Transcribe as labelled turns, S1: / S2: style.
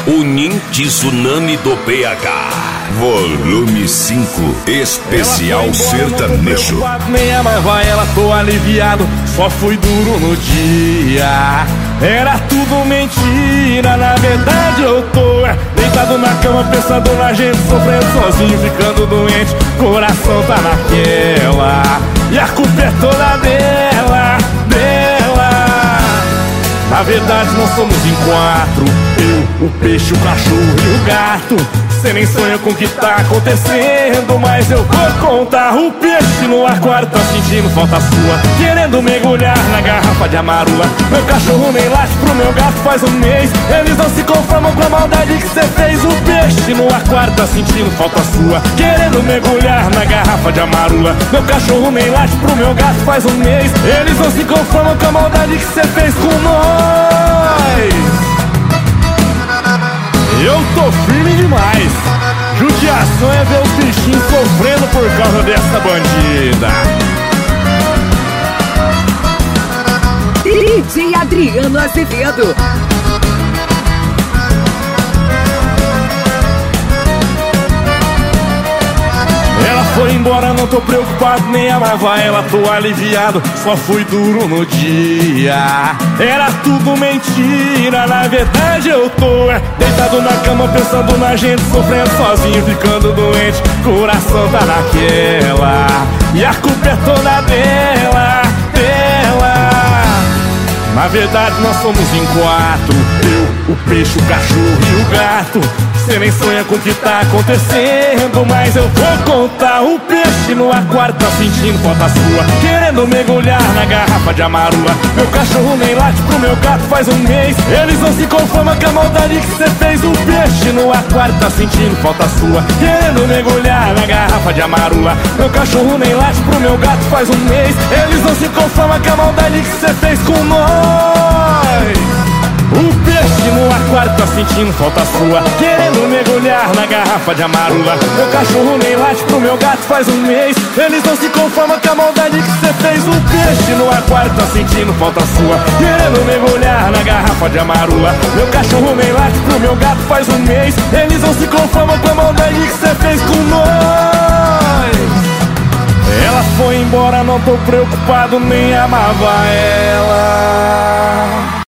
S1: O Nin Tsunami do PH. Volume 5, especial sertanejo.
S2: Nem a mais vai, ela tô aliviado, só fui duro no dia. Era tudo mentira, na verdade eu tô deitado na cama pensando na gente, sofrendo sozinho, ficando doente, coração tá naquela, e a culpa é toda dela. Na verdade nós somos em 4, eu, o peixe, o cachorro e o gato. Cê nem sonha com o que tá acontecendo, mas eu vou contar. O peixe no aquário tá sentindo falta sua, querendo mergulhar na garrafa de amarula. Meu cachorro nem late pro meu gato faz um mês, eles não se conformam com a maldade que cê fez. O peixe no aquário tá sentindo falta sua, querendo mergulhar na garrafa de amarula. Meu cachorro nem late pro meu gato faz um mês, eles não se conformam com a maldade que cê fez com nós. Eu tô firme demais. Judiação é ver os bichinhos sofrendo por causa dessa bandida.
S3: DJ Adriano Azevedo.
S2: Ela foi embora, não tô preocupado, nem a mais vai, ela tô aliviado, só fui duro no dia. Era tudo mentira, na verdade eu tô deitado na cama pensando na gente, sofrendo sozinho, ficando doente, coração tá naquela, e a culpa é toda dela. Na verdade nós somos em 4, eu, o peixe, o cachorro e o gato. Cê nem sonha com o que tá acontecendo, mas eu vou contar. O peixe no aquário tá sentindo falta sua, querendo mergulhar na garrafa de amarula. Meu cachorro nem late pro meu gato faz um mês, eles não se conformam com a maldade que cê fez. O peixe no aquário tá sentindo falta sua, querendo mergulhar na garrafa de amarula. Meu cachorro nem late pro meu gato faz um mês, eles não se conformam com a maldade que cê fez com nós. O peixe no aquário tá sentindo falta sua, querendo mergulhar na garrafa de amarula. Meu cachorro nem late pro meu gato faz um mês, eles não se conformam com a maldade que cê fez. O peixe no aquário tá sentindo falta sua, querendo mergulhar na garrafa de amarula. Meu cachorro nem late pro meu gato faz um mês, eles não se conformam com a maldade que cê fez com nós. Ela foi embora, não tô preocupado, nem amava ela.